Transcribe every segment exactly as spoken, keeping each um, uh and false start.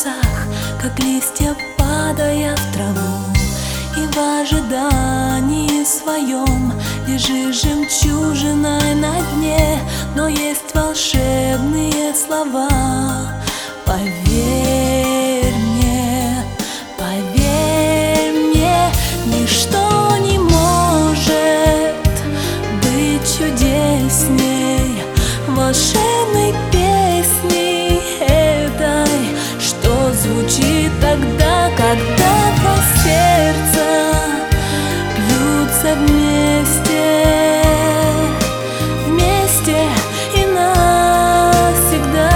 небесах, как листья падая в траву, и в ожидании своем лежишь жемчужиной на дне. Но есть волшебные слова. Поверь мне, поверь мне, ничто не может быть чудесней волшебной песни этой, что звучит тогда, когда два сердца бьются вместе, вместе и навсегда.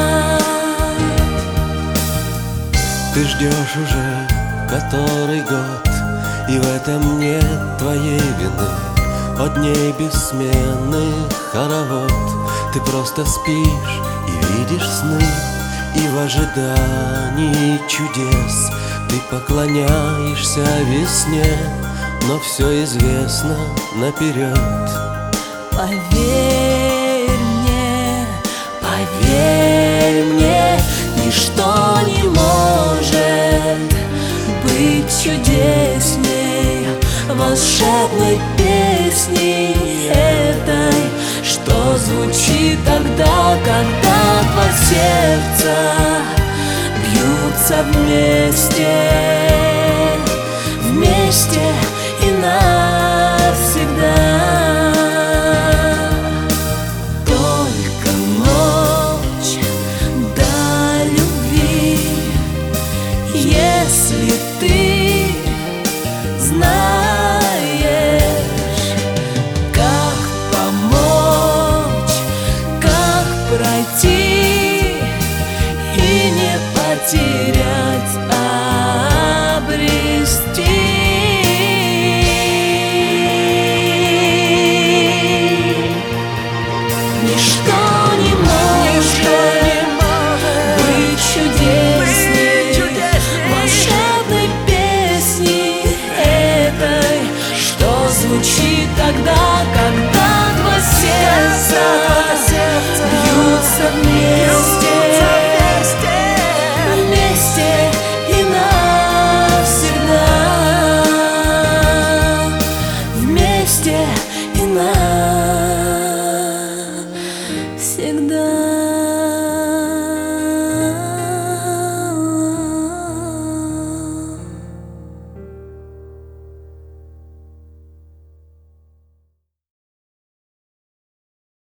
Ты ждешь уже который год, и в этом нет твоей вины. От дней бессменных хоровод ты просто спишь и видишь сны, и в ожидании чудес ты поклоняешься весне, но все известно наперед. Поверь мне, поверь мне, ничто не может быть чудесней волшебной песни этой, что звучит тогда, когда два сердца бьются вместе, вместе